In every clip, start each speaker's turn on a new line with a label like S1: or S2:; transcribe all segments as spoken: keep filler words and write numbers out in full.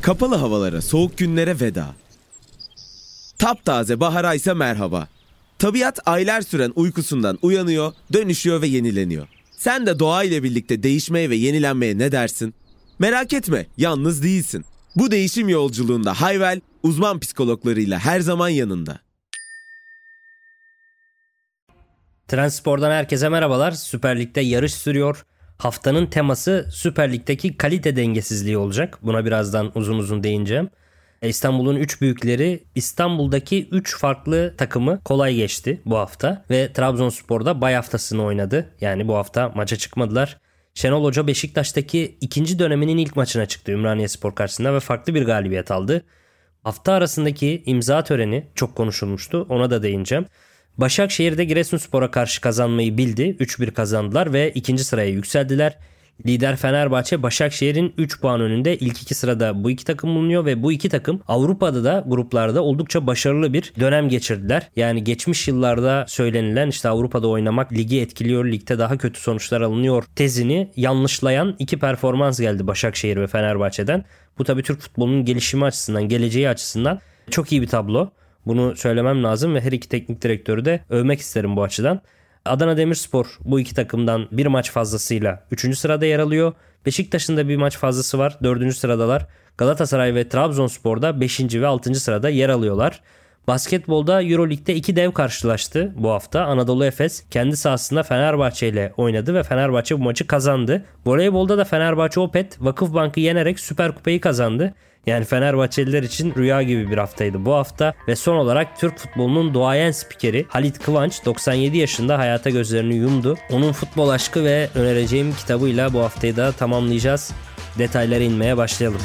S1: Kapalı havalara, soğuk günlere veda. Taptaze bahara ise merhaba. Tabiat aylar süren uykusundan uyanıyor, dönüşüyor ve yenileniyor. Sen de doğa ile birlikte değişmeye ve yenilenmeye ne dersin? Merak etme, yalnız değilsin. Bu değişim yolculuğunda Hayvel, uzman psikologlarıyla her zaman yanında.
S2: Trendspor'dan herkese merhabalar. Süper Lig'de yarış sürüyor. Haftanın teması Süper Lig'deki kalite dengesizliği olacak. Buna birazdan uzun uzun değineceğim. İstanbul'un üç büyükleri İstanbul'daki üç farklı takımı kolay geçti bu hafta. Ve Trabzonspor'da bay haftasını oynadı. Yani bu hafta maça çıkmadılar. Şenol Hoca Beşiktaş'taki ikinci döneminin ilk maçına çıktı Ümraniyespor karşısında ve farklı bir galibiyet aldı. Hafta arasındaki imza töreni çok konuşulmuştu. Ona da değineceğim. Başakşehir'de Giresunspor'a karşı kazanmayı bildi. üç bir kazandılar ve ikinci sıraya yükseldiler. Lider Fenerbahçe Başakşehir'in üç puan önünde ilk iki sırada bu iki takım bulunuyor ve bu iki takım Avrupa'da da gruplarda oldukça başarılı bir dönem geçirdiler. Yani geçmiş yıllarda söylenilen işte Avrupa'da oynamak ligi etkiliyor, ligde daha kötü sonuçlar alınıyor tezini yanlışlayan iki performans geldi Başakşehir ve Fenerbahçe'den. Bu tabii Türk futbolunun gelişimi açısından, geleceği açısından çok iyi bir tablo. Bunu söylemem lazım ve her iki teknik direktörü de övmek isterim bu açıdan. Adana Demirspor bu iki takımdan bir maç fazlasıyla üçüncü sırada yer alıyor. Beşiktaş'ın da bir maç fazlası var, dördüncü sıradalar. Galatasaray ve Trabzonspor'da beşinci ve altıncı sırada yer alıyorlar. Basketbolda Euroleague'de iki dev karşılaştı bu hafta. Anadolu Efes kendi sahasında Fenerbahçe ile oynadı ve Fenerbahçe bu maçı kazandı. Voleybolda da Fenerbahçe Opet Vakıfbank'ı yenerek Süper Kupayı kazandı. Yani Fenerbahçeliler için rüya gibi bir haftaydı bu hafta. Ve son olarak Türk futbolunun duayen spikeri Halit Kıvanç doksan yedi yaşında hayata gözlerini yumdu. Onun futbol aşkı ve önereceğim kitabıyla bu haftayı da tamamlayacağız. Detaylara inmeye başlayalım.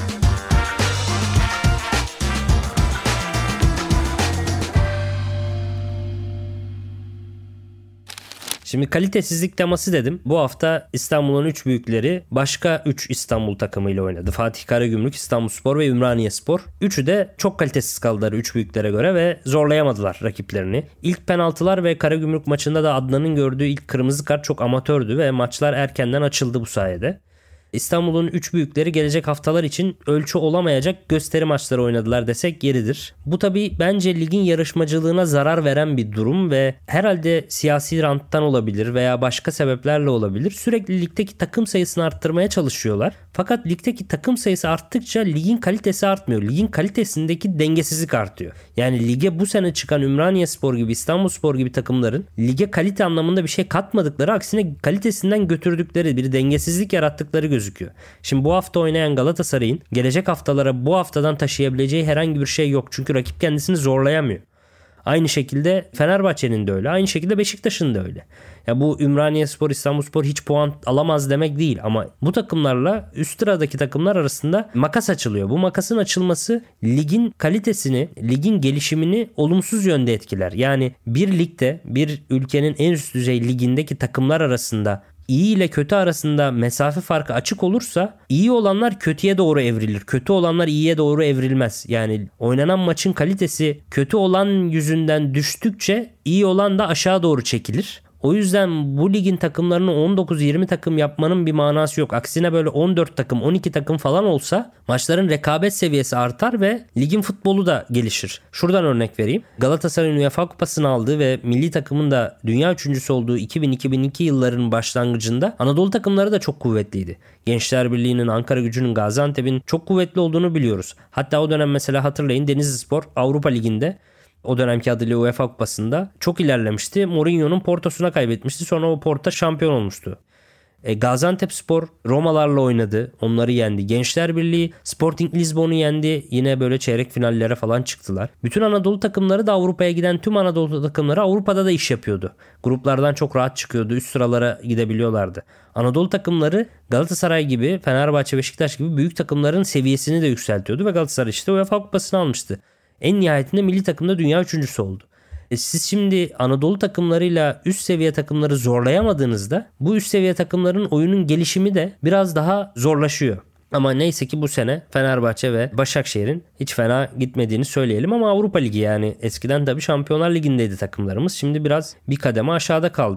S2: Şimdi kalitesizlik teması dedim. Bu hafta İstanbul'un üç büyükleri başka üç İstanbul takımıyla oynadı. Fatih Karagümrük, İstanbulspor ve Ümraniyespor. Üçü de çok kalitesiz kaldılar üç büyüklere göre ve zorlayamadılar rakiplerini. İlk penaltılar ve Karagümrük maçında da Adnan'ın gördüğü ilk kırmızı kart çok amatördü ve maçlar erkenden açıldı bu sayede. İstanbul'un üç büyükleri gelecek haftalar için ölçü olamayacak gösteri maçları oynadılar desek yeridir. Bu tabii bence ligin yarışmacılığına zarar veren bir durum ve herhalde siyasi ranttan olabilir veya başka sebeplerle olabilir. Sürekli ligdeki takım sayısını arttırmaya çalışıyorlar. Fakat ligdeki takım sayısı arttıkça ligin kalitesi artmıyor. Ligin kalitesindeki dengesizlik artıyor. Yani lige bu sene çıkan Ümraniyespor gibi, İstanbulspor gibi takımların lige kalite anlamında bir şey katmadıkları, aksine kalitesinden götürdükleri, bir dengesizlik yarattıkları gözüküyor. gözüküyor. Şimdi bu hafta oynayan Galatasaray'ın gelecek haftalara bu haftadan taşıyabileceği herhangi bir şey yok. Çünkü rakip kendisini zorlayamıyor. Aynı şekilde Fenerbahçe'nin de öyle. Aynı şekilde Beşiktaş'ın da öyle. Ya bu Ümraniyespor, İstanbulspor hiç puan alamaz demek değil ama bu takımlarla üst sıradaki takımlar arasında makas açılıyor. Bu makasın açılması ligin kalitesini, ligin gelişimini olumsuz yönde etkiler. Yani bir ligde, bir ülkenin en üst düzey ligindeki takımlar arasında İyi ile kötü arasında mesafe farkı açık olursa iyi olanlar kötüye doğru evrilir. Kötü olanlar iyiye doğru evrilmez. Yani oynanan maçın kalitesi kötü olan yüzünden düştükçe iyi olan da aşağı doğru çekilir. O yüzden bu ligin takımlarını on dokuz yirmi takım yapmanın bir manası yok. Aksine böyle on dört takım, on iki takım falan olsa maçların rekabet seviyesi artar ve ligin futbolu da gelişir. Şuradan örnek vereyim. Galatasaray'ın UEFA Kupası'nı aldığı ve milli takımın da dünya üçüncüsü olduğu iki bin iki bin iki yılların başlangıcında Anadolu takımları da çok kuvvetliydi. Gençler Birliği'nin, Ankaragücü'nün, Gaziantep'in çok kuvvetli olduğunu biliyoruz. Hatta o dönem mesela hatırlayın Denizlispor Avrupa Ligi'nde, o dönemki adıyla UEFA Kupası'nda çok ilerlemişti. Mourinho'nun Porto'suna kaybetmişti. Sonra o Porto şampiyon olmuştu. E, Gaziantepspor Romalarla oynadı. Onları yendi. Gençler Birliği Sporting Lisbon'u yendi. Yine böyle çeyrek finallere falan çıktılar. Bütün Anadolu takımları da Avrupa'ya giden tüm Anadolu takımları Avrupa'da da iş yapıyordu. Gruplardan çok rahat çıkıyordu. Üst sıralara gidebiliyorlardı. Anadolu takımları Galatasaray gibi, Fenerbahçe, Beşiktaş gibi büyük takımların seviyesini de yükseltiyordu ve Galatasaray işte UEFA Kupası'nı almıştı. En nihayetinde milli takımda dünya üçüncüsü oldu. E siz şimdi Anadolu takımlarıyla üst seviye takımları zorlayamadığınızda bu üst seviye takımların oyunun gelişimi de biraz daha zorlaşıyor. Ama neyse ki bu sene Fenerbahçe ve Başakşehir'in hiç fena gitmediğini söyleyelim ama Avrupa Ligi, yani eskiden tabii Şampiyonlar Ligi'ndeydi takımlarımız. Şimdi biraz bir kademe aşağıda kaldık.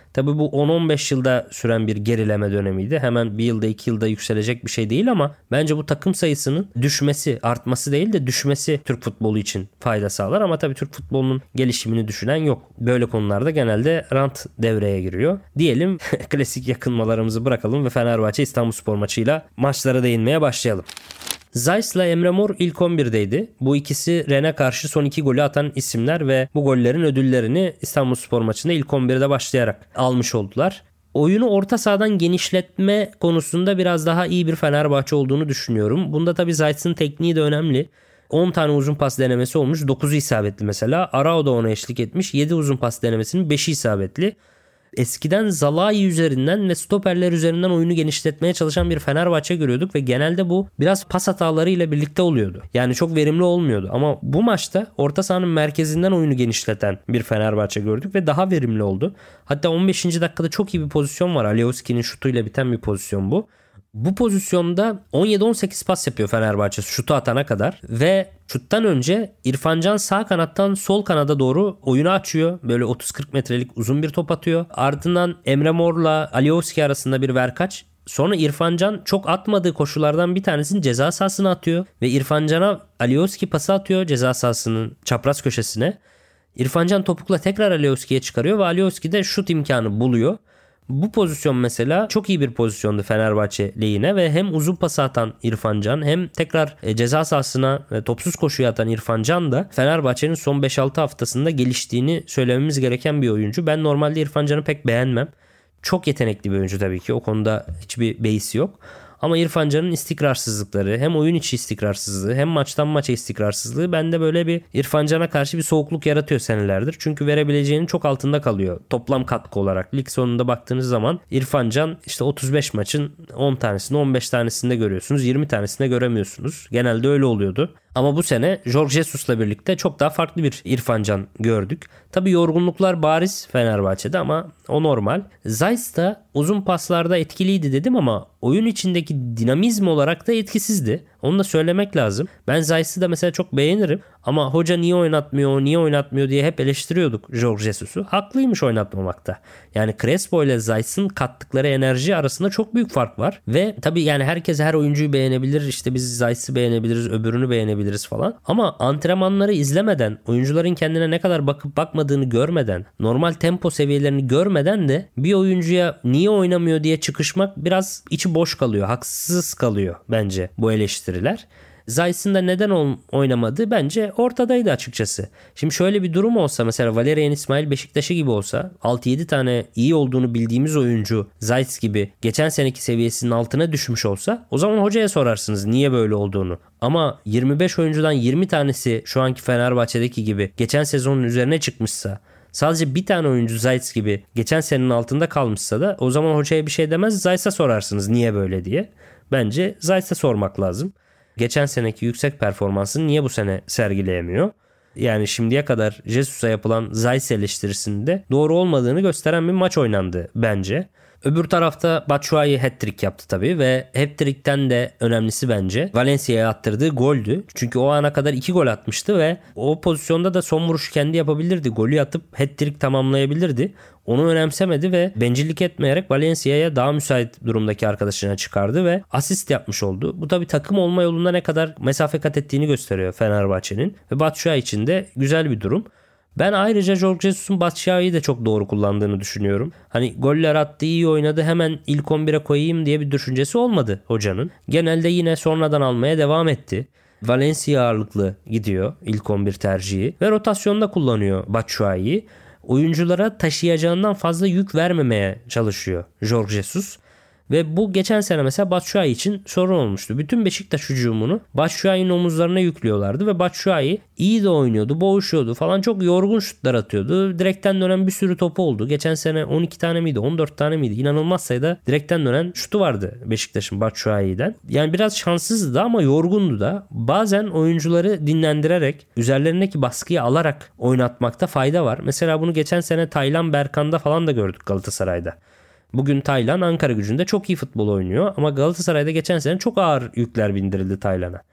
S2: Tabii bu on on beş yılda süren bir gerileme dönemiydi. Hemen bir yılda iki yılda yükselecek bir şey değil ama bence bu takım sayısının düşmesi, artması değil de düşmesi Türk futbolu için fayda sağlar. Ama tabii Türk futbolunun gelişimini düşünen yok. Böyle konularda genelde rant devreye giriyor. Diyelim klasik yakınmalarımızı bırakalım ve Fenerbahçe İstanbulspor maçıyla maçlara değinmeye başlayalım. Zayt'la Emre Mor ilk on birdeydi. Bu ikisi Rennes'e karşı son iki golü atan isimler ve bu gollerin ödüllerini İstanbulspor maçında ilk on birde başlayarak almış oldular. Oyunu orta sahadan genişletme konusunda biraz daha iyi bir Fenerbahçe olduğunu düşünüyorum. Bunda tabii Zayt'ın tekniği de önemli. on tane uzun pas denemesi olmuş. dokuzu isabetli mesela. Arao da ona eşlik etmiş. yedi uzun pas denemesinin beşi isabetli. Eskiden Zalai üzerinden ve stoperler üzerinden oyunu genişletmeye çalışan bir Fenerbahçe görüyorduk ve genelde bu biraz pas hatalarıyla birlikte oluyordu. Yani çok verimli olmuyordu ama bu maçta orta sahanın merkezinden oyunu genişleten bir Fenerbahçe gördük ve daha verimli oldu. Hatta on beşinci dakikada çok iyi bir pozisyon var. Alioski'nin şutuyla biten bir pozisyon bu. Bu pozisyonda on yedi on sekiz pas yapıyor Fenerbahçe şutu atana kadar ve şuttan önce İrfan Can sağ kanattan sol kanada doğru oyunu açıyor. Böyle otuz kırk metrelik uzun bir top atıyor. Ardından Emre Mor'la Alioski arasında bir verkaç. Sonra İrfan Can çok atmadığı koşulardan bir tanesini ceza sahasına atıyor ve İrfan Can'a Alioski pası atıyor ceza sahasının çapraz köşesine. İrfan Can topukla tekrar Alioski'ye çıkarıyor ve Alioski de şut imkanı buluyor. Bu pozisyon mesela çok iyi bir pozisyondu Fenerbahçe lehine ve hem uzun pas atan İrfan Can hem tekrar ceza sahasına topsuz koşuya atan İrfan Can da Fenerbahçe'nin son beş altı haftasında geliştiğini söylememiz gereken bir oyuncu. Ben normalde İrfan Can'ı pek beğenmem. Çok yetenekli bir oyuncu tabii ki. O konuda hiçbir beis yok. Ama İrfan Can'ın istikrarsızlıkları, hem oyun içi istikrarsızlığı hem maçtan maça istikrarsızlığı bende böyle bir İrfan Can'a karşı bir soğukluk yaratıyor senelerdir. Çünkü verebileceğinin çok altında kalıyor toplam katkı olarak. Lig sonunda baktığınız zaman İrfan Can işte otuz beş maçın on tanesini on beş tanesinde görüyorsunuz. yirmi tanesinde göremiyorsunuz. Genelde öyle oluyordu. Ama bu sene Jorge Jesus'la birlikte çok daha farklı bir İrfan Can gördük. Tabii yorgunluklar bariz Fenerbahçe'de ama o normal. Zayt da uzun paslarda etkiliydi dedim ama oyun içindeki dinamizm olarak da etkisizdi. Onu da söylemek lazım. Ben Zayt'ı da mesela çok beğenirim ama hoca niye oynatmıyor, niye oynatmıyor diye hep eleştiriyorduk Jorge Jesus'u. Haklıymış oynatmamakta. Yani Crespo ile Zayt'ın kattıkları enerji arasında çok büyük fark var. Ve tabii yani herkes her oyuncuyu beğenebilir. İşte biz Zayt'ı beğenebiliriz, öbürünü beğenebiliriz falan. Ama antrenmanları izlemeden, oyuncuların kendine ne kadar bakıp bakmadığını görmeden, normal tempo seviyelerini görmeden de bir oyuncuya niye oynamıyor diye çıkışmak biraz içi boş kalıyor. Haksız kalıyor bence bu eleştiriler. Zayt'ın da neden oynamadığı bence ortadaydı açıkçası. Şimdi şöyle bir durum olsa mesela Valerian İsmail Beşiktaş'ı gibi olsa altı yedi tane iyi olduğunu bildiğimiz oyuncu Zayt gibi geçen seneki seviyesinin altına düşmüş olsa o zaman hocaya sorarsınız niye böyle olduğunu. Ama yirmi beş oyuncudan yirmi tanesi şu anki Fenerbahçe'deki gibi geçen sezonun üzerine çıkmışsa, sadece bir tane oyuncu Zayt gibi geçen senenin altında kalmışsa da o zaman hocaya bir şey demez, Zayt'a sorarsınız niye böyle diye. Bence Zayt'a sormak lazım. Geçen seneki yüksek performansını niye bu sene sergileyemiyor? Yani şimdiye kadar Jesus'a yapılan Zayt eleştirisinde doğru olmadığını gösteren bir maç oynandı bence. Öbür tarafta Batshuayi hat-trick yaptı tabii ve hat-trick'ten de önemlisi bence Valencia'ya attırdığı goldü. Çünkü o ana kadar iki gol atmıştı ve o pozisyonda da son vuruş kendi yapabilirdi. Golü atıp hat-trick tamamlayabilirdi. Onu önemsemedi ve bencillik etmeyerek Valencia'ya daha müsait durumdaki arkadaşına çıkardı ve asist yapmış oldu. Bu tabii takım olma yolunda ne kadar mesafe kat ettiğini gösteriyor Fenerbahçe'nin ve Batshuayi için de güzel bir durum. Ben ayrıca Jorge Jesus'un Batshuayi'yi de çok doğru kullandığını düşünüyorum. Hani goller attı, iyi oynadı, hemen ilk on bire koyayım diye bir düşüncesi olmadı hocanın. Genelde yine sonradan almaya devam etti. Valencia ağırlıklı gidiyor ilk on bir tercihi ve rotasyonda kullanıyor Batshuayi'yi. Oyunculara taşıyacağından fazla yük vermemeye çalışıyor Jorge Jesus. Ve bu geçen sene mesela Batshuayi için sorun olmuştu. Bütün Beşiktaş hücumunu Batshuayi'nin omuzlarına yüklüyorlardı ve Batshuayi iyi de oynuyordu, boğuşuyordu falan, çok yorgun şutlar atıyordu. Direkten dönen bir sürü topu oldu. Geçen sene on iki tane miydi, on dört tane miydi? İnanılmaz sayıda direkten dönen şutu vardı Beşiktaş'ın Batshuayi'den. Yani biraz şanssızdı da ama yorgundu da. Bazen oyuncuları dinlendirerek, üzerlerindeki baskıyı alarak oynatmakta fayda var. Mesela bunu geçen sene Taylan Berkan'da falan da gördük Galatasaray'da. Bugün Taylan Ankara Gücü'nde çok iyi futbol oynuyor ama Galatasaray'da geçen sene çok ağır yükler bindirildi Taylan'a.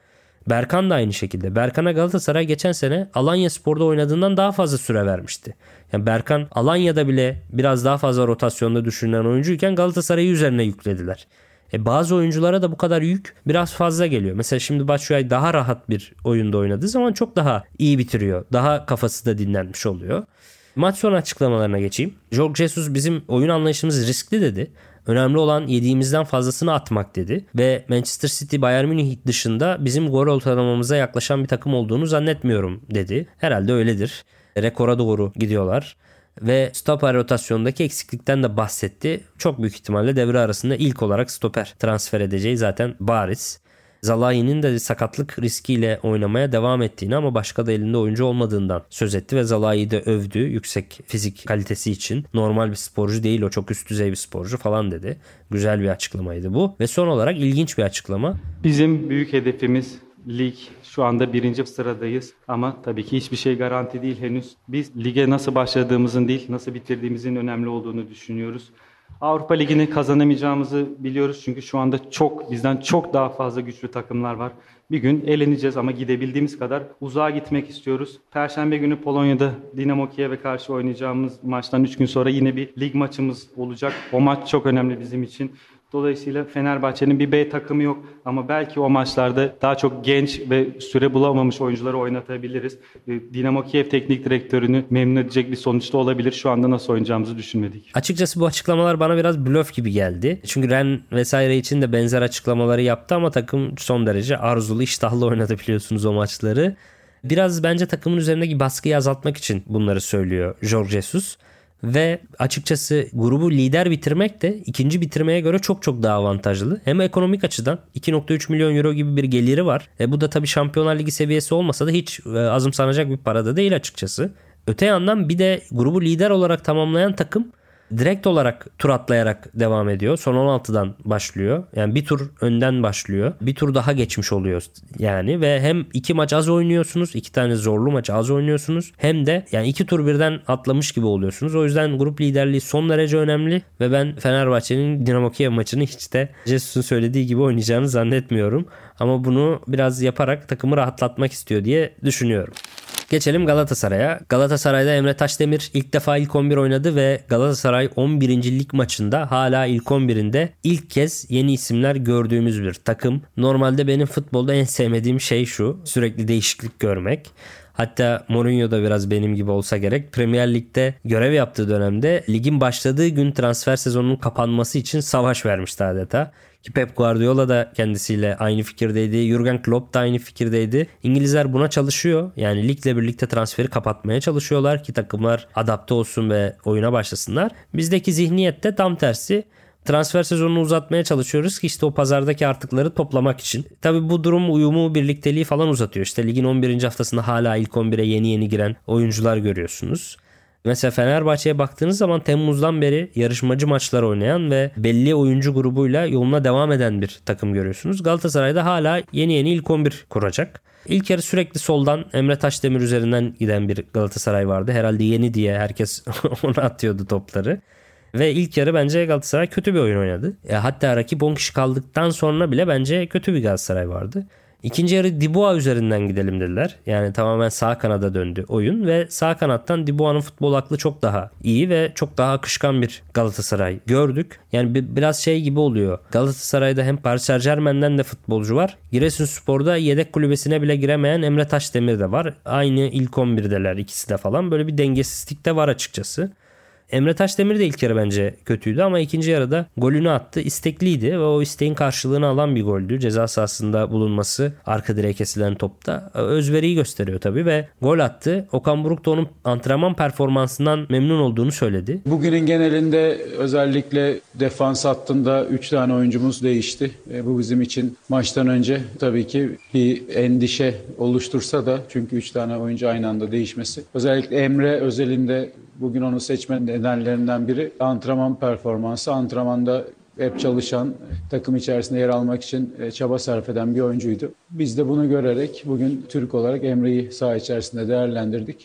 S2: Berkan da aynı şekilde. Berkan'a Galatasaray geçen sene Alanyaspor'da oynadığından daha fazla süre vermişti. Yani Berkan Alanya'da bile biraz daha fazla rotasyonda düşünülen oyuncuyken Galatasaray'ı üzerine yüklediler. E bazı oyunculara da bu kadar yük biraz fazla geliyor. Mesela şimdi Batshuayi daha rahat bir oyunda oynadığı zaman çok daha iyi bitiriyor. Daha kafası da dinlenmiş oluyor. Maç sonu açıklamalarına geçeyim. Jorge Jesus bizim oyun anlayışımız riskli dedi. Önemli olan yediğimizden fazlasını atmak dedi. Ve Manchester City, Bayern Münih dışında bizim gol ortalamamıza yaklaşan bir takım olduğunu zannetmiyorum dedi. Herhalde öyledir. Rekora doğru gidiyorlar. Ve stoper rotasyonundaki eksiklikten de bahsetti. Çok büyük ihtimalle devre arasında ilk olarak stoper transfer edeceği zaten bariz. Zalai'nin de sakatlık riskiyle oynamaya devam ettiğini ama başka da elinde oyuncu olmadığından söz etti ve Zalai'yi de övdü yüksek fizik kalitesi için. Normal bir sporcu değil, o çok üst düzey bir sporcu falan dedi. Güzel bir açıklamaydı bu. Ve son olarak ilginç bir açıklama.
S3: Bizim büyük hedefimiz lig. Şu anda birinci sıradayız ama tabii ki hiçbir şey garanti değil henüz. Biz lige nasıl başladığımızın değil, nasıl bitirdiğimizin önemli olduğunu düşünüyoruz. Avrupa Ligi'ni kazanamayacağımızı biliyoruz çünkü şu anda çok bizden çok daha fazla güçlü takımlar var. Bir gün eleneceğiz ama gidebildiğimiz kadar uzağa gitmek istiyoruz. Perşembe günü Polonya'da Dinamo Kiev'e karşı oynayacağımız maçtan üç gün sonra yine bir lig maçımız olacak. O maç çok önemli bizim için. Dolayısıyla Fenerbahçe'nin bir B takımı yok ama belki o maçlarda daha çok genç ve süre bulamamış oyuncuları oynatabiliriz. Dinamo Kiev teknik direktörünü memnun edecek bir sonuçta olabilir. Şu anda nasıl oynayacağımızı düşünmedik.
S2: Açıkçası bu açıklamalar bana biraz blöf gibi geldi. Çünkü Ren vesaire için de benzer açıklamaları yaptı ama takım son derece arzulu, iştahlı oynadı biliyorsunuz o maçları. Biraz bence takımın üzerindeki baskıyı azaltmak için bunları söylüyor Jorge Jesus. Ve açıkçası grubu lider bitirmek de ikinci bitirmeye göre çok çok daha avantajlı. Hem ekonomik açıdan iki virgül üç milyon euro gibi bir geliri var. E bu da tabii Şampiyonlar Ligi seviyesi olmasa da hiç e, azımsanacak bir para da değil açıkçası. Öte yandan bir de grubu lider olarak tamamlayan takım direkt olarak tur atlayarak devam ediyor. Son on altıdan başlıyor. Yani bir tur önden başlıyor. Bir tur daha geçmiş oluyor yani ve hem iki maç az oynuyorsunuz. iki tane zorlu maç az oynuyorsunuz. Hem de yani iki tur birden atlamış gibi oluyorsunuz. O yüzden grup liderliği son derece önemli ve ben Fenerbahçe'nin Dinamo Kiev maçını hiç de Jesus'un söylediği gibi oynayacağını zannetmiyorum. Ama bunu biraz yaparak takımı rahatlatmak istiyor diye düşünüyorum. Geçelim Galatasaray'a. Galatasaray'da Emre Taşdemir ilk defa ilk on bir oynadı ve Galatasaray on birinci lig maçında hala ilk on birinde ilk kez yeni isimler gördüğümüz bir takım. Normalde benim futbolda en sevmediğim şey şu: sürekli değişiklik görmek. Hatta Mourinho da biraz benim gibi olsa gerek. Premier Lig'de görev yaptığı dönemde ligin başladığı gün transfer sezonunun kapanması için savaş vermişti adeta. Ki Pep Guardiola da kendisiyle aynı fikirdeydi. Jurgen Klopp da aynı fikirdeydi. İngilizler buna çalışıyor. Yani ligle birlikte transferi kapatmaya çalışıyorlar ki takımlar adapte olsun ve oyuna başlasınlar. Bizdeki zihniyet de tam tersi. Transfer sezonunu uzatmaya çalışıyoruz ki işte o pazardaki artıkları toplamak için. Tabii bu durum uyumu, birlikteliği falan uzatıyor. İşte ligin on birinci haftasında hala ilk on bire yeni yeni giren oyuncular görüyorsunuz. Mesela Fenerbahçe'ye baktığınız zaman Temmuz'dan beri yarışmacı maçlar oynayan ve belli oyuncu grubuyla yoluna devam eden bir takım görüyorsunuz. Galatasaray'da hala yeni yeni ilk on bir kuracak. İlk yarı sürekli soldan Emre Taşdemir üzerinden giden bir Galatasaray vardı. Herhalde yeni diye herkes ona atıyordu topları. Ve ilk yarı bence Galatasaray kötü bir oyun oynadı. E, hatta rakip on kişi kaldıktan sonra bile bence kötü bir Galatasaray vardı. İkinci yarı Dubois üzerinden gidelim dediler. Yani tamamen sağ kanada döndü oyun ve sağ kanattan Dubois'un futbol aklı çok daha iyi ve çok daha akışkan bir Galatasaray gördük. Yani biraz şey gibi oluyor. Galatasaray'da hem Paris Saint-Germain'den de futbolcu var. Giresunspor'da yedek kulübesine bile giremeyen Emre Taşdemir de var. Aynı ilk on birdeler ikisi de falan. Böyle bir dengesizlik de var açıkçası. Emre Taşdemir de ilk yarı bence kötüydü ama ikinci yarıda golünü attı. İstekliydi ve o isteğin karşılığını alan bir goldü. Ceza sahasında bulunması, arka direğe kesilen topta özveriyi gösteriyor tabii ve gol attı. Okan Buruk da onun antrenman performansından memnun olduğunu söyledi.
S4: Bugünün genelinde özellikle defans hattında üç tane oyuncumuz değişti. E, bu bizim için maçtan önce tabii ki bir endişe oluştursa da, çünkü üç tane oyuncu aynı anda değişmesi. Özellikle Emre özelinde bugün onu seçme nedenlerinden biri antrenman performansı. Antrenmanda hep çalışan, takım içerisinde yer almak için çaba sarf eden bir oyuncuydu. Biz de bunu görerek bugün Türk olarak Emre'yi saha içerisinde değerlendirdik.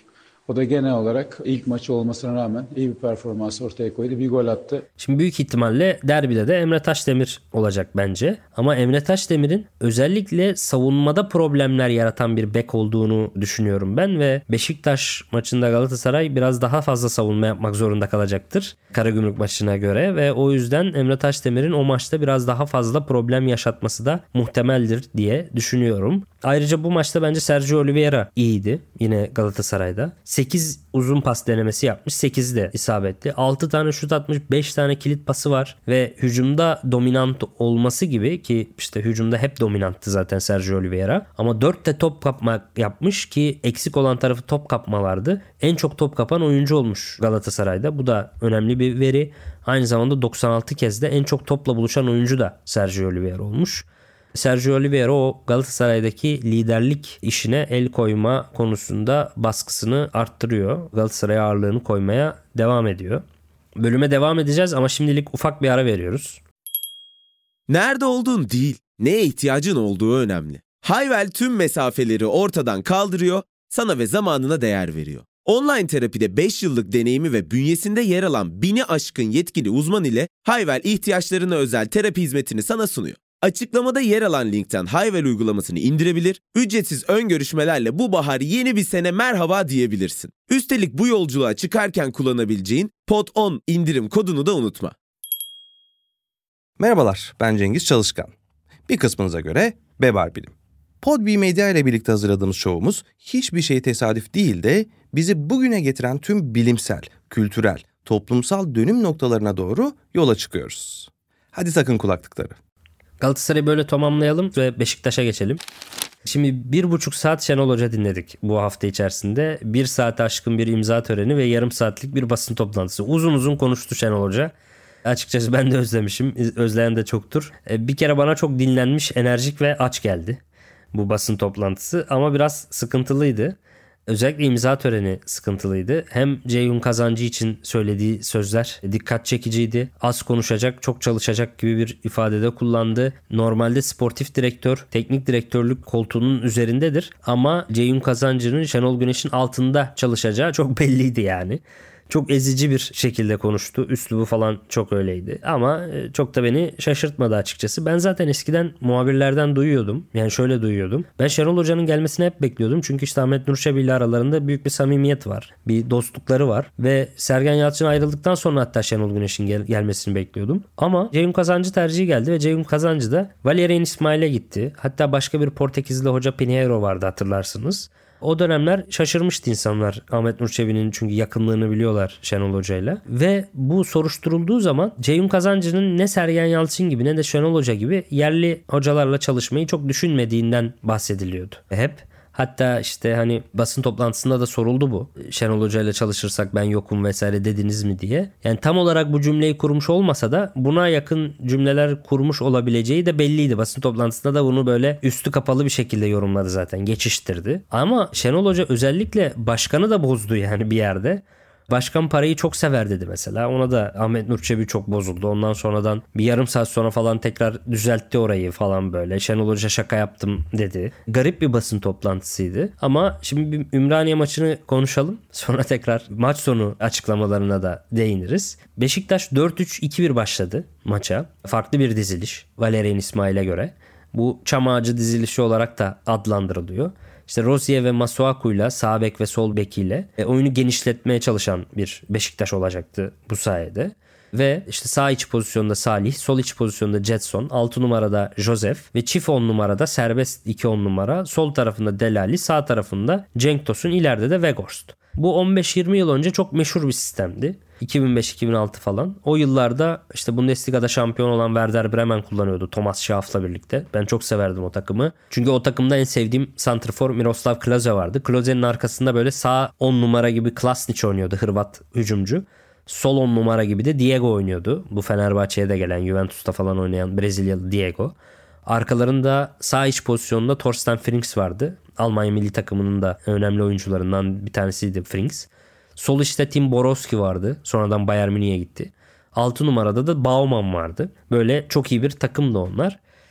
S4: O da genel olarak ilk maçı olmasına rağmen iyi bir performans ortaya koydu. Bir gol attı.
S2: Şimdi büyük ihtimalle derbide de Emre Taşdemir olacak bence. Ama Emre Taşdemir'in özellikle savunmada problemler yaratan bir bek olduğunu düşünüyorum ben ve Beşiktaş maçında Galatasaray biraz daha fazla savunma yapmak zorunda kalacaktır Karagümrük maçına göre ve o yüzden Emre Taşdemir'in o maçta biraz daha fazla problem yaşatması da muhtemeldir diye düşünüyorum. Ayrıca bu maçta bence Sergio Oliveira iyiydi yine Galatasaray'da. sekiz uzun pas denemesi yapmış. sekiz de isabetli. altı tane şut atmış. beş tane kilit pası var. Ve hücumda dominant olması gibi ki işte hücumda hep dominanttı zaten Sergio Oliveira. Ama dört de top kapma yapmış ki eksik olan tarafı top kapmalardı. En çok top kapan oyuncu olmuş Galatasaray'da. Bu da önemli bir veri. Aynı zamanda doksan altı kez de en çok topla buluşan oyuncu da Sergio Oliveira olmuş. Sergio Oliveira o Galatasaray'daki liderlik işine el koyma konusunda baskısını arttırıyor. Galatasaray'a ağırlığını koymaya devam ediyor. Bölüme devam edeceğiz ama şimdilik ufak bir ara veriyoruz.
S1: Nerede olduğun değil, neye ihtiyacın olduğu önemli. Hayvel tüm mesafeleri ortadan kaldırıyor, sana ve zamanına değer veriyor. Online terapide beş yıllık deneyimi ve bünyesinde yer alan bini aşkın yetkili uzman ile Hayvel ihtiyaçlarına özel terapi hizmetini sana sunuyor. Açıklamada yer alan linkten Hayvel uygulamasını indirebilir, ücretsiz ön görüşmelerle bu bahar yeni bir sene merhaba diyebilirsin. Üstelik bu yolculuğa çıkarken kullanabileceğin pod on indirim kodunu da unutma.
S5: Merhabalar, ben Cengiz Çalışkan. Bir kısmınıza göre Bebar Bilim. Podbi Medya ile birlikte hazırladığımız şovumuz hiçbir şey tesadüf değil de bizi bugüne getiren tüm bilimsel, kültürel, toplumsal dönüm noktalarına doğru yola çıkıyoruz. Hadi takın kulaklıkları.
S2: Galatasaray'ı böyle tamamlayalım ve Beşiktaş'a geçelim. Şimdi bir buçuk saat Şenol Hoca dinledik bu hafta içerisinde. Bir saate aşkın bir imza töreni ve yarım saatlik bir basın toplantısı. Uzun uzun konuştu Şenol Hoca. Açıkçası ben de özlemişim. Özleyen de çoktur. Bir kere bana çok dinlenmiş, enerjik ve aç geldi bu basın toplantısı. Ama biraz sıkıntılıydı. Özellikle imza töreni sıkıntılıydı. Hem Ceyhun Kazancı için söylediği sözler dikkat çekiciydi. Az konuşacak, çok çalışacak gibi bir ifadede kullandı. Normalde sportif direktör, teknik direktörlük koltuğunun üzerindedir. Ama Ceyhun Kazancı'nın Şenol Güneş'in altında çalışacağı çok belliydi yani. Çok ezici bir şekilde konuştu. Üslubu falan çok öyleydi. Ama çok da beni şaşırtmadı açıkçası. Ben zaten eskiden muhabirlerden duyuyordum. Yani şöyle duyuyordum. Ben Şenol Hoca'nın gelmesini hep bekliyordum. Çünkü işte Ahmet Nur Çebi ile aralarında büyük bir samimiyet var. Bir dostlukları var. Ve Sergen Yalçın ayrıldıktan sonra hatta Şenol Güneş'in gel- gelmesini bekliyordum. Ama Ceyhun Kazancı tercihi geldi ve Ceyhun Kazancı da Valerian İsmail'e gitti. Hatta başka bir Portekizli hoca Pinheiro vardı hatırlarsınız. O dönemler şaşırmıştı insanlar Ahmet Nur Çebi'nin çünkü yakınlığını biliyorlar Şenol Hoca'yla. Ve bu soruşturulduğu zaman Ceyhun Kazancı'nın ne Sergen Yalçın gibi ne de Şenol Hoca gibi yerli hocalarla çalışmayı çok düşünmediğinden bahsediliyordu. Hep. Hatta işte hani basın toplantısında da soruldu bu. Şenol Hoca ile çalışırsak ben yokum vesaire dediniz mi diye. Yani tam olarak bu cümleyi kurmuş olmasa da buna yakın cümleler kurmuş olabileceği de belliydi. Basın toplantısında da bunu böyle üstü kapalı bir şekilde yorumladı zaten. Geçiştirdi. Ama Şenol Hoca özellikle başkanı da bozdu yani bir yerde. Başkan parayı çok sever dedi mesela. Ona da Ahmet Nur Çebi çok bozuldu. Ondan sonradan bir yarım saat sonra falan tekrar düzeltti orayı falan böyle. Şenol Hoca şaka yaptım dedi. Garip bir basın toplantısıydı. Ama şimdi bir Ümraniye maçını konuşalım. Sonra tekrar maç sonu açıklamalarına da değiniriz. Beşiktaş dört üç iki bir başladı maça. Farklı bir diziliş Valerian İsmail'e göre. Bu çam ağacı dizilişi olarak da adlandırılıyor. İşte Rozier ve Masuaku'yla sağ bek ve sol bekiyle e, oyunu genişletmeye çalışan bir Beşiktaş olacaktı bu sayede. Ve işte sağ iç pozisyonda Salih, sol iç pozisyonda Jetson, altı numarada Josef ve çift on numarada serbest iki on numara, sol tarafında Delali, sağ tarafında Cenk Tosun, ileride de Weghorst. Bu on beş yirmi yıl önce çok meşhur bir sistemdi. iki bin beş iki bin altı falan. O yıllarda işte Bundesliga'da şampiyon olan Werder Bremen kullanıyordu Thomas Schaaf'la birlikte. Ben çok severdim o takımı. Çünkü o takımda en sevdiğim santrfor Miroslav Klose vardı. Klose'nin arkasında böyle sağ on numara gibi Klasnic oynuyordu, Hırvat hücumcu. Sol on numara gibi de Diego oynuyordu. Bu Fenerbahçe'ye de gelen, Juventus'ta falan oynayan Brezilyalı Diego. Arkalarında sağ iç pozisyonunda Thorsten Frings vardı. Almanya milli takımının da önemli oyuncularından bir tanesiydi Frings. Sol içte Tim Borowski vardı. Sonradan Bayern Münih'e gitti. altı numarada da Baumann vardı. Böyle çok iyi bir takımdı onlar.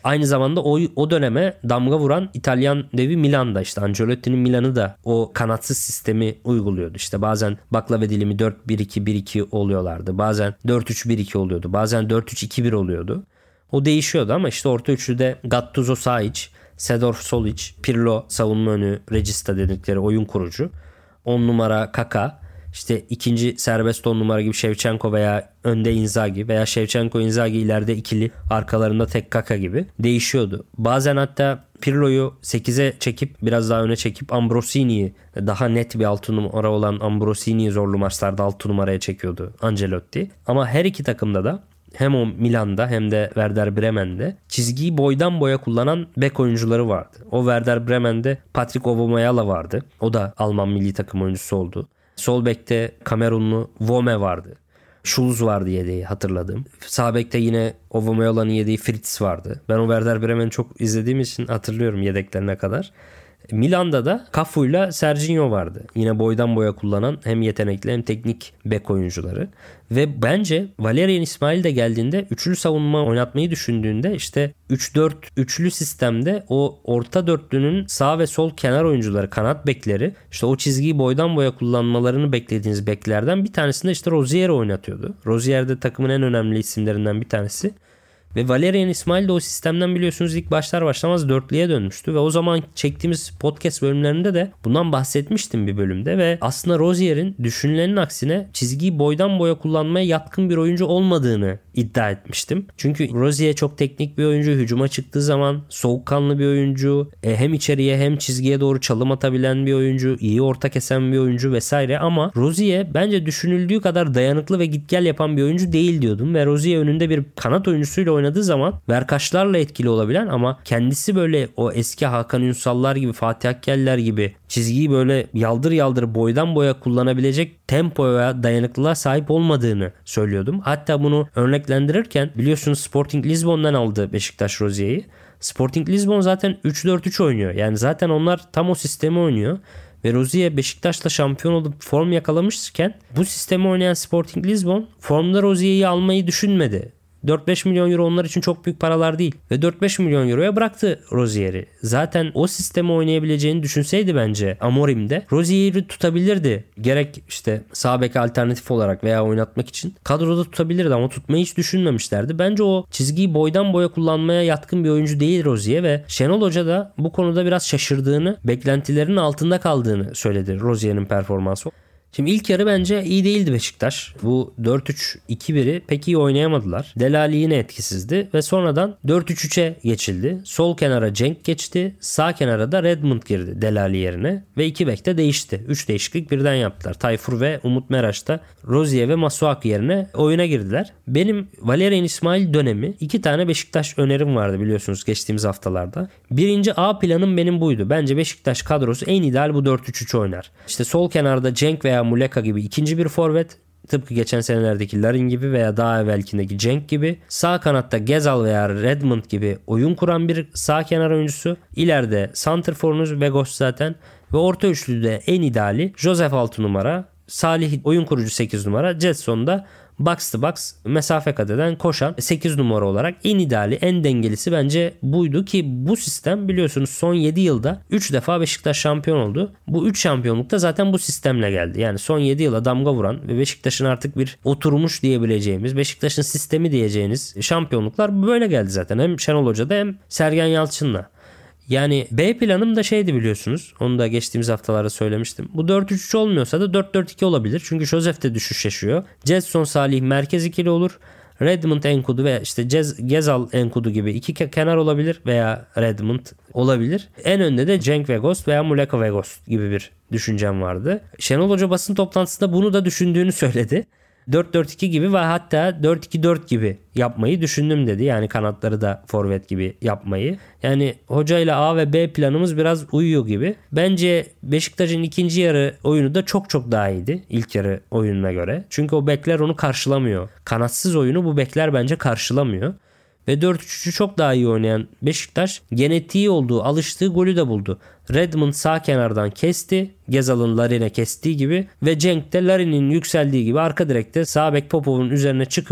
S2: Aynı zamanda o, o döneme damga vuran İtalyan devi Milan'da, işte Ancelotti'nin Milan'ı da o kanatsız sistemi uyguluyordu. İşte bazen baklava dilimi dört bir iki bir iki oluyorlardı. Bazen dört üç bir iki oluyordu. Bazen dört üç iki bir oluyordu. O değişiyordu ama işte orta üçlüde Gattuso Saic, Sedorf Solic, Pirlo savunma önü, Regista dedikleri oyun kurucu. on numara Kaka, işte ikinci serbest on numara gibi Shevchenko veya önde Inzaghi veya Shevchenko Inzaghi ileride ikili, arkalarında tek Kaka gibi değişiyordu. Bazen hatta Pirlo'yu sekize çekip biraz daha öne çekip Ambrosini'yi, daha net bir altı numara olan Ambrosini'yi zorlu maçlarda altı numaraya çekiyordu Ancelotti. Ama her iki takımda da hem o Milan'da hem de Werder Bremen'de çizgiyi boydan boya kullanan bek oyuncuları vardı. O Werder Bremen'de Patrick Aubameyang vardı. O da Alman milli takım oyuncusu oldu. Sol bekte Kamerunlu Vome vardı. Schulz vardı yedeği, hatırladım. Sağ bekte yine Aubameyang'ın yedeği Fritz vardı. Ben o Werder Bremen'i çok izlediğim için hatırlıyorum yedeklerine kadar. Milan'da da Cafu'yla Serginho vardı. Yine boydan boya kullanan hem yetenekli hem teknik bek oyuncuları. Ve bence Valerian İsmail de geldiğinde üçlü savunma oynatmayı düşündüğünde işte üç dört üçlü sistemde o orta dörtlünün sağ ve sol kenar oyuncuları, kanat bekleri, işte o çizgiyi boydan boya kullanmalarını beklediğiniz beklerden bir tanesinde işte Rozier'i oynatıyordu. Rozier de takımın en önemli isimlerinden bir tanesi. Ve Valerian İsmail de o sistemden biliyorsunuz ilk başlar başlamaz dörtlüye dönmüştü ve o zaman çektiğimiz podcast bölümlerinde de bundan bahsetmiştim bir bölümde ve aslında Rozier'in düşünülenin aksine çizgiyi boydan boya kullanmaya yatkın bir oyuncu olmadığını iddia etmiştim. Çünkü Rozier çok teknik bir oyuncu, hücuma çıktığı zaman soğukkanlı bir oyuncu, hem içeriye hem çizgiye doğru çalım atabilen bir oyuncu, iyi orta kesen bir oyuncu vesaire, ama Rozier bence düşünüldüğü kadar dayanıklı ve git gel yapan bir oyuncu değil diyordum ve Rozier önünde bir kanat oyuncusuyla oynadığı zaman verkaçlarla etkili olabilen ama kendisi böyle o eski Hakan Ünsallar gibi, Fatih Akkeller gibi çizgiyi böyle yaldır yaldır boydan boya kullanabilecek tempoya, dayanıklılığa sahip olmadığını söylüyordum. Hatta bunu örneklendirirken biliyorsunuz Sporting Lisbon'dan aldı Beşiktaş Rozier'i. Sporting Lisbon zaten üç dört üç oynuyor. Yani zaten onlar tam o sistemi oynuyor. Ve Rozier Beşiktaş'la şampiyon olup form yakalamışken bu sistemi oynayan Sporting Lisbon formda Rozier'i almayı düşünmedi. dört beş milyon euro onlar için çok büyük paralar değil. Ve dört beş milyon euroya bıraktı Rozier'i. Zaten o sistemi oynayabileceğini düşünseydi bence Amorim'de Rozier'i tutabilirdi. Gerek işte sağ bek alternatif olarak veya oynatmak için kadroda tutabilirdi ama tutmayı hiç düşünmemişlerdi. Bence o çizgiyi boydan boya kullanmaya yatkın bir oyuncu değil Rozier ve Şenol Hoca da bu konuda biraz şaşırdığını, beklentilerinin altında kaldığını söyledi Rozier'in performansı. Şimdi ilk yarı bence iyi değildi Beşiktaş. Bu dört üç iki biri pek iyi oynayamadılar. Delali yine etkisizdi ve sonradan dört üç üçe geçildi. Sol kenara Cenk geçti. Sağ kenara da Redmond girdi Delali yerine ve iki bek de değişti. üç değişiklik birden yaptılar. Tayfur ve Umut Meraş da Rozier ve Masuaku yerine oyuna girdiler. Benim Valerian İsmail dönemi iki tane Beşiktaş önerim vardı biliyorsunuz geçtiğimiz haftalarda. Birinci A planım benim buydu. Bence Beşiktaş kadrosu en ideal bu dört üç üç oynar. İşte sol kenarda Cenk veya Muleka gibi ikinci bir forvet, tıpkı geçen senelerdeki Larin gibi veya daha evvelkindeki Cenk gibi. Sağ kanatta Gezal veya Redmond gibi oyun kuran bir sağ kenar oyuncusu. İleride santrforunuz Vegos zaten ve orta üçlüde en ideali Josef altı numara, Salih oyun kurucu sekiz numara, Jetson da box to box mesafe kat eden koşan sekiz numara olarak en ideali, en dengelisi bence buydu ki bu sistem biliyorsunuz son yedi yılda üç defa Beşiktaş şampiyon oldu. Bu üç şampiyonlukta zaten bu sistemle geldi. Yani son yedi yıla damga vuran ve Beşiktaş'ın artık bir oturmuş diyebileceğimiz, Beşiktaş'ın sistemi diyeceğiniz şampiyonluklar böyle geldi zaten. Hem Şenol Hoca'da hem Sergen Yalçın'la. Yani B planım da şeydi biliyorsunuz. Onu da geçtiğimiz haftalarda söylemiştim. Bu dört üç üç olmuyorsa da dört dört iki olabilir. Çünkü Josef de düşüş yaşıyor. Jetson Salih merkez ikili olur. Redmond Enkudu ve işte Cez, Gezal Enkudu gibi iki kenar olabilir veya Redmond olabilir. En önde de Cenk Vegos veya Muleka Vegos gibi bir düşüncem vardı. Şenol Hoca basın toplantısında bunu da düşündüğünü söyledi. dört dört iki gibi ve hatta dört iki dört gibi yapmayı düşündüm dedi. Yani kanatları da forvet gibi yapmayı. Yani hocayla A ve B planımız biraz uyuyor gibi. Bence Beşiktaş'ın ikinci yarı oyunu da çok çok daha iyiydi ilk yarı oyununa göre. Çünkü o bekler onu karşılamıyor. Kanatsız oyunu bu bekler bence karşılamıyor. Ve dört üç üçü çok daha iyi oynayan Beşiktaş genetiği olduğu, alıştığı golü de buldu. Redmond sağ kenardan kesti. Gezal'ın Larin'e kestiği gibi ve Cenk de Larin'in yükseldiği gibi arka direkte sağ bek Popov'un üzerine çıkıp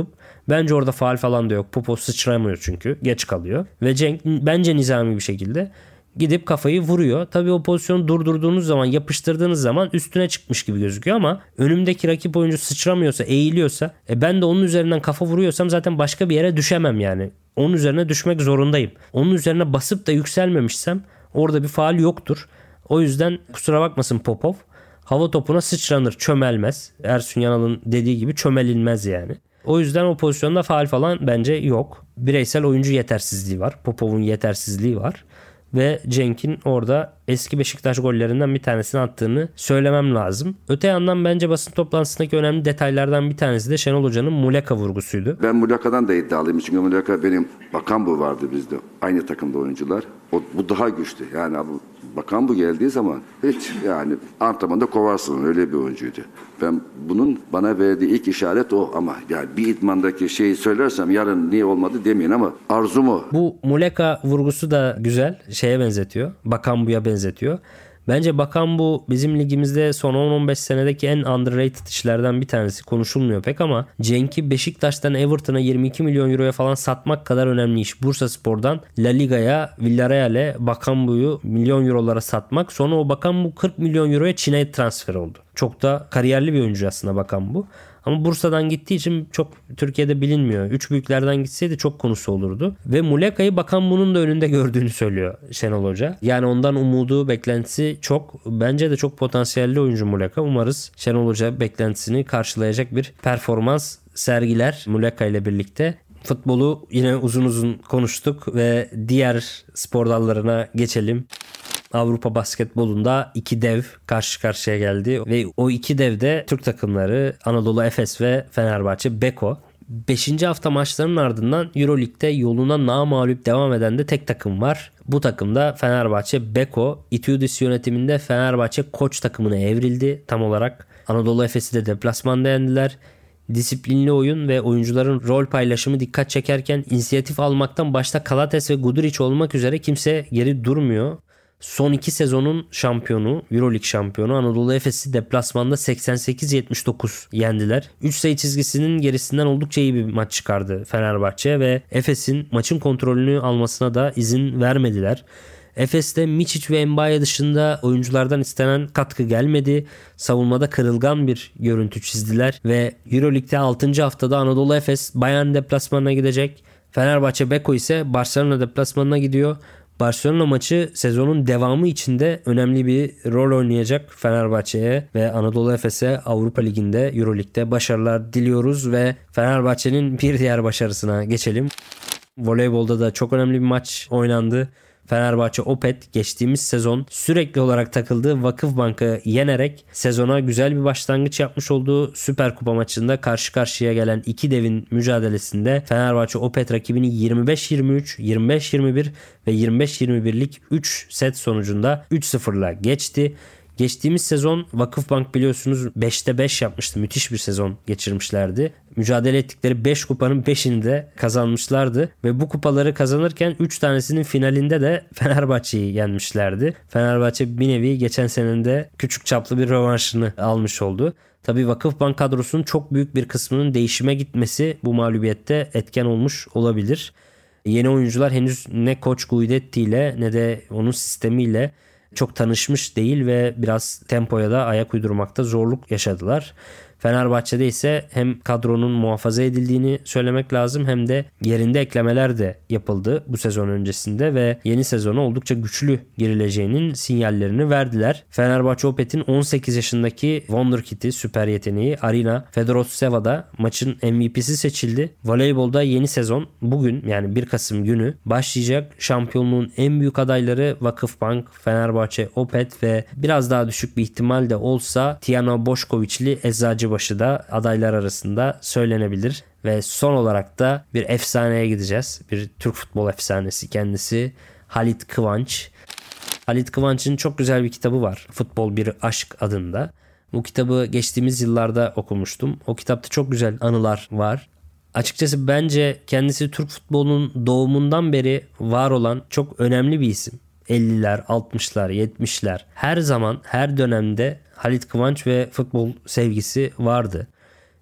S2: Bence orada faul falan da yok. Popov sıçramıyor çünkü. Geç kalıyor. Ve Cenk bence nizami bir şekilde gidip kafayı vuruyor. Tabii o pozisyonu durdurduğunuz zaman, yapıştırdığınız zaman üstüne çıkmış gibi gözüküyor ama önümdeki rakip oyuncu sıçramıyorsa, eğiliyorsa, e ben de onun üzerinden kafa vuruyorsam zaten başka bir yere düşemem yani. Onun üzerine düşmek zorundayım. Onun üzerine basıp da yükselmemişsem orada bir faul yoktur. O yüzden kusura bakmasın Popov. Hava topuna sıçranır, çömelmez. Ersun Yanal'ın dediği gibi çömelilmez yani. O yüzden o pozisyonda faul falan bence yok. Bireysel oyuncu yetersizliği var. Popov'un yetersizliği var. Ve Cenk'in orada eski Beşiktaş gollerinden bir tanesini attığını söylemem lazım. Öte yandan bence basın toplantısındaki önemli detaylardan bir tanesi de Şenol Hoca'nın Muleka vurgusuydu.
S6: Ben Muleka'dan da iddialıyım. Çünkü Muleka benim Bakan vardı bizde. Aynı takımda oyuncular. O, bu daha güçlü. Yani bu Bakan bu geldiği zaman hiç yani antrenmanda kovarsın, öyle bir oyuncuydu. Ben bunun bana verdiği ilk işaret o ama yani bir idmandaki şeyi söylersem yarın niye olmadı demeyin ama arzum o.
S2: Bu Muleka vurgusu da güzel. Şeye benzetiyor. Bakan buya benzetiyor. Bence Bakan bu bizim ligimizde son on on beş senedeki en underrated işlerden bir tanesi. Konuşulmuyor pek ama Cenk'i Beşiktaş'tan Everton'a yirmi iki milyon euroya falan satmak kadar önemli iş. Bursaspor'dan La Liga'ya, Villarreal'e Bakanbu'yu milyon eurolara satmak. Sonra o Bakanbu kırk milyon euroya Çin'e transfer oldu. Çok da kariyerli bir oyuncu aslında Bakanbu. Ama Bursa'dan gittiği için çok Türkiye'de bilinmiyor. Üç büyüklerden gitseydi çok konusu olurdu. Ve Muleka'yı Bakan bunun da önünde gördüğünü söylüyor Şenol Hoca. Yani ondan umudu, beklentisi çok. Bence de çok potansiyelli oyuncu Muleka. Umarız Şenol Hoca beklentisini karşılayacak bir performans sergiler Muleka ile birlikte. Futbolu yine uzun uzun konuştuk ve diğer spor dallarına geçelim. Avrupa basketbolunda iki dev karşı karşıya geldi ve o iki dev de Türk takımları Anadolu Efes ve Fenerbahçe Beko. beşinci hafta maçlarının ardından Euroleague'de yoluna namağlup devam eden de tek takım var. Bu takımda Fenerbahçe Beko. Itiudis yönetiminde Fenerbahçe koç takımına evrildi tam olarak. Anadolu Efes'i de deplasmanda yendiler. Disiplinli oyun ve oyuncuların rol paylaşımı dikkat çekerken inisiyatif almaktan başta Kalates ve Guduric olmak üzere kimse geri durmuyor. Son iki sezonun şampiyonu, Euroleague şampiyonu Anadolu Efes'i deplasmanda seksen sekiz yetmiş dokuz yendiler. üç sayı çizgisinin gerisinden oldukça iyi bir maç çıkardı Fenerbahçe ve Efes'in maçın kontrolünü almasına da izin vermediler. Efes'te Mičić ve Mbaye dışında oyunculardan istenen katkı gelmedi. Savunmada kırılgan bir görüntü çizdiler ve Euroleague'de altıncı haftada Anadolu Efes Bayern deplasmanına gidecek. Fenerbahçe Beko ise Barcelona deplasmanına gidiyor. Barcelona maçı sezonun devamı içinde önemli bir rol oynayacak Fenerbahçe'ye ve Anadolu Efes'e Avrupa Ligi'nde, Euroleague'de başarılar diliyoruz ve Fenerbahçe'nin bir diğer başarısına geçelim. Voleybolda da çok önemli bir maç oynandı. Fenerbahçe Opet geçtiğimiz sezon sürekli olarak takıldığı Vakıfbank'ı yenerek sezona güzel bir başlangıç yapmış olduğu Süper Kupa maçında karşı karşıya gelen iki devin mücadelesinde Fenerbahçe Opet rakibini yirmi beş yirmi üç, yirmi beş yirmi bir ve yirmi beş yirmi birlik üç set sonucunda üç sıfırla geçti. Geçtiğimiz sezon Vakıfbank biliyorsunuz beşte beş yapmıştı. Müthiş bir sezon geçirmişlerdi. Mücadele ettikleri beş kupanın beşini de kazanmışlardı. Ve bu kupaları kazanırken üç tanesinin finalinde de Fenerbahçe'yi yenmişlerdi. Fenerbahçe bir nevi geçen senenin de küçük çaplı bir rövanşını almış oldu. Tabii Vakıfbank kadrosunun çok büyük bir kısmının değişime gitmesi bu mağlubiyette etken olmuş olabilir. Yeni oyuncular henüz ne Koç Guidetti ile ne de onun sistemiyle çok tanışmış değil ve biraz tempoya da ayak uydurmakta zorluk yaşadılar. Fenerbahçe'de ise hem kadronun muhafaza edildiğini söylemek lazım hem de yerinde eklemeler de yapıldı bu sezon öncesinde ve yeni sezona oldukça güçlü girileceğinin sinyallerini verdiler. Fenerbahçe Opet'in on sekiz yaşındaki Wonderkid'i, süper yeteneği Arina Fedorotseva da maçın M V P'si seçildi. Voleybolda yeni sezon bugün yani bir Kasım günü başlayacak. Şampiyonluğun en büyük adayları Vakıfbank, Fenerbahçe Opet ve biraz daha düşük bir ihtimal de olsa Tijana Boškovićli Eczacıbaşı da adaylar arasında söylenebilir. Ve son olarak da bir efsaneye gideceğiz. Bir Türk futbol efsanesi kendisi Halit Kıvanç. Halit Kıvanç'ın çok güzel bir kitabı var. Futbol Bir Aşk adında. Bu kitabı geçtiğimiz yıllarda okumuştum. O kitapta çok güzel anılar var. Açıkçası bence kendisi Türk futbolunun doğumundan beri var olan çok önemli bir isim. elliler, altmışlar, yetmişler her zaman her dönemde Halit Kıvanç ve futbol sevgisi vardı.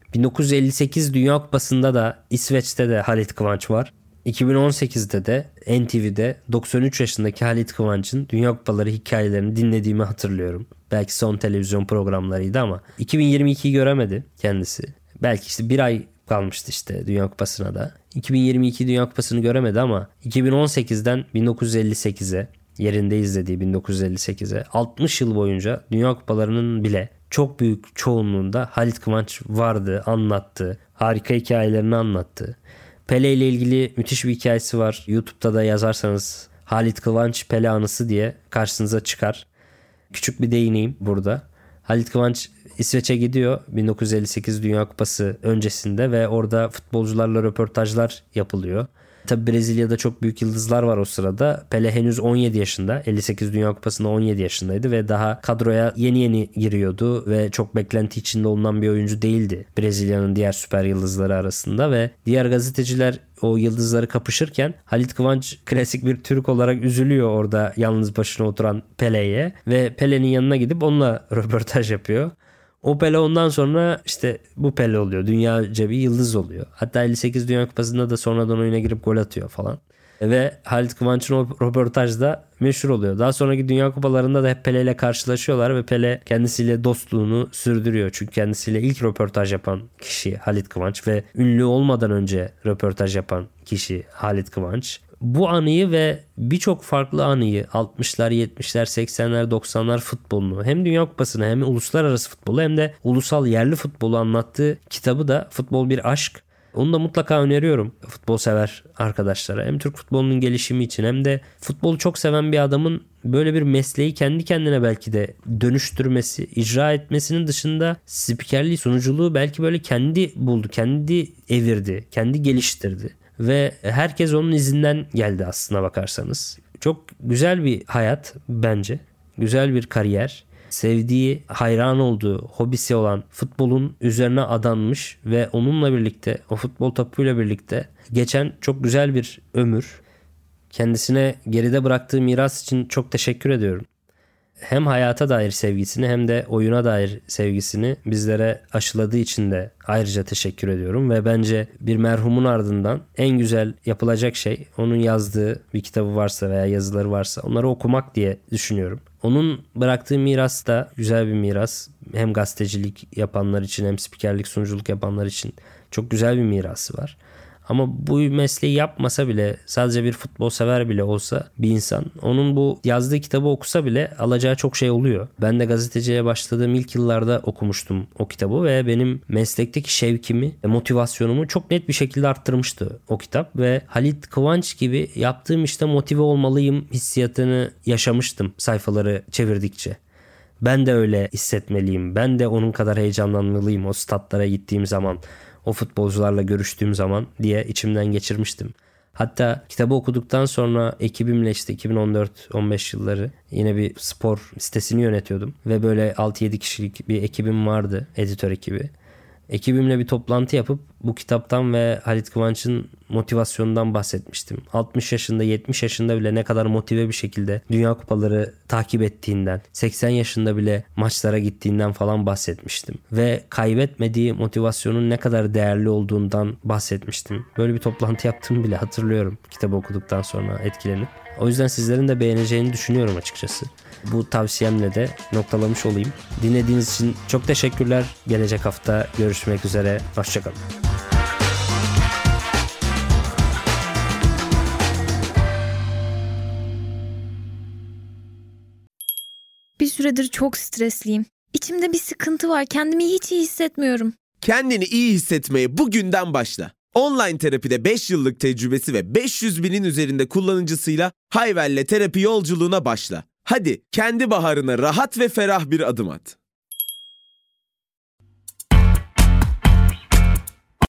S2: bin dokuz yüz elli sekiz Dünya Kupası'nda da İsveç'te de Halit Kıvanç var. iki bin on sekizde de N T V'de doksan üç yaşındaki Halit Kıvanç'ın Dünya Kupaları hikayelerini dinlediğimi hatırlıyorum. Belki son televizyon programlarıydı ama iki bin yirmi ikiyi göremedi kendisi. Belki işte bir ay kalmıştı işte Dünya Kupası'na da. iki bin yirmi iki Dünya Kupası'nı göremedi ama iki bin on sekizden bin dokuz yüz elli sekize, yerinde izlediği bin dokuz yüz elli sekize altmış yıl boyunca Dünya Kupalarının bile çok büyük çoğunluğunda Halit Kıvanç vardı, anlattı. Harika hikayelerini anlattı. Pele ile ilgili müthiş bir hikayesi var. YouTube'da da yazarsanız Halit Kıvanç Pele anısı diye karşınıza çıkar. Küçük bir değineyim burada. Halit Kıvanç İsveç'e gidiyor bin dokuz yüz elli sekiz Dünya Kupası öncesinde ve orada futbolcularla röportajlar yapılıyor. Tabi Brezilya'da çok büyük yıldızlar var o sırada. Pele henüz on yedi yaşında. elli sekiz Dünya Kupası'nda on yedi yaşındaydı ve daha kadroya yeni yeni giriyordu ve çok beklenti içinde olunan bir oyuncu değildi Brezilya'nın diğer süper yıldızları arasında ve diğer gazeteciler o yıldızları kapışırken Halit Kıvanç klasik bir Türk olarak üzülüyor orada yalnız başına oturan Pele'ye ve Pele'nin yanına gidip onunla röportaj yapıyor. O Pele ondan sonra işte bu Pele oluyor. Dünyaca bir yıldız oluyor. Hatta elli sekiz Dünya Kupası'nda da sonradan oyuna girip gol atıyor falan. Ve Halit Kıvanç'ın o röportajda meşhur oluyor. Daha sonraki Dünya Kupalarında da hep Pele ile karşılaşıyorlar ve Pele kendisiyle dostluğunu sürdürüyor. Çünkü kendisiyle ilk röportaj yapan kişi Halit Kıvanç ve ünlü olmadan önce röportaj yapan kişi Halit Kıvanç. Bu anıyı ve birçok farklı anıyı altmışlar, yetmişler, seksenler, doksanlar futbolunu hem Dünya Kupası'nı hem uluslararası futbolu hem de ulusal yerli futbolu anlattığı kitabı da Futbol Bir Aşk. Onu da mutlaka öneriyorum futbol sever arkadaşlara. Hem Türk futbolunun gelişimi için hem de futbolu çok seven bir adamın böyle bir mesleği kendi kendine belki de dönüştürmesi, icra etmesinin dışında spikerliği, sunuculuğu belki böyle kendi buldu, kendi evirdi, kendi geliştirdi. Ve herkes onun izinden geldi aslına bakarsanız. Çok güzel bir hayat bence. Güzel bir kariyer. Sevdiği, hayran olduğu, hobisi olan futbolun üzerine adanmış ve onunla birlikte, o futbol topuyla birlikte geçen çok güzel bir ömür. Kendisine geride bıraktığı miras için çok teşekkür ediyorum. Hem hayata dair sevgisini hem de oyuna dair sevgisini bizlere aşıladığı için de ayrıca teşekkür ediyorum. Ve bence bir merhumun ardından en güzel yapılacak şey onun yazdığı bir kitabı varsa veya yazıları varsa onları okumak diye düşünüyorum. Onun bıraktığı miras da güzel bir miras. Hem gazetecilik yapanlar için hem spikerlik, sunuculuk yapanlar için çok güzel bir mirası var. Ama bu mesleği yapmasa bile, sadece bir futbol sever bile olsa bir insan, onun bu yazdığı kitabı okusa bile alacağı çok şey oluyor. Ben de gazeteciliğe başladığım ilk yıllarda okumuştum o kitabı ve benim meslekteki şevkimi, motivasyonumu çok net bir şekilde arttırmıştı o kitap. Ve Halit Kıvanç gibi yaptığım işte motive olmalıyım hissiyatını yaşamıştım sayfaları çevirdikçe. Ben de öyle hissetmeliyim, ben de onun kadar heyecanlanmalıyım o statlara gittiğim zaman, o futbolcularla görüştüğüm zaman diye içimden geçirmiştim. Hatta kitabı okuduktan sonra ekibimle işte iki bin on dört on beş yılları yine bir spor sitesini yönetiyordum. Ve böyle altı yedi kişilik bir ekibim vardı, editör ekibi. Ekibimle bir toplantı yapıp bu kitaptan ve Halit Kıvanç'ın motivasyonundan bahsetmiştim. altmış yaşında, yetmiş yaşında bile ne kadar motive bir şekilde Dünya Kupaları takip ettiğinden, seksen yaşında bile maçlara gittiğinden falan bahsetmiştim. Ve kaybetmediği motivasyonun ne kadar değerli olduğundan bahsetmiştim. Böyle bir toplantı yaptığımı bile hatırlıyorum kitabı okuduktan sonra etkilenip. O yüzden sizlerin de beğeneceğini düşünüyorum açıkçası. Bu tavsiyemle de noktalamış olayım. Dinlediğiniz için çok teşekkürler. Gelecek hafta görüşmek üzere. Hoşçakalın.
S7: Bir süredir çok stresliyim. İçimde bir sıkıntı var. Kendimi hiç iyi hissetmiyorum.
S1: Kendini iyi hissetmeye bugünden başla. Online terapide beş yıllık tecrübesi ve beş yüz binin üzerinde kullanıcısıyla Hayvel'le terapi yolculuğuna başla. Hadi kendi baharına rahat ve ferah bir adım at.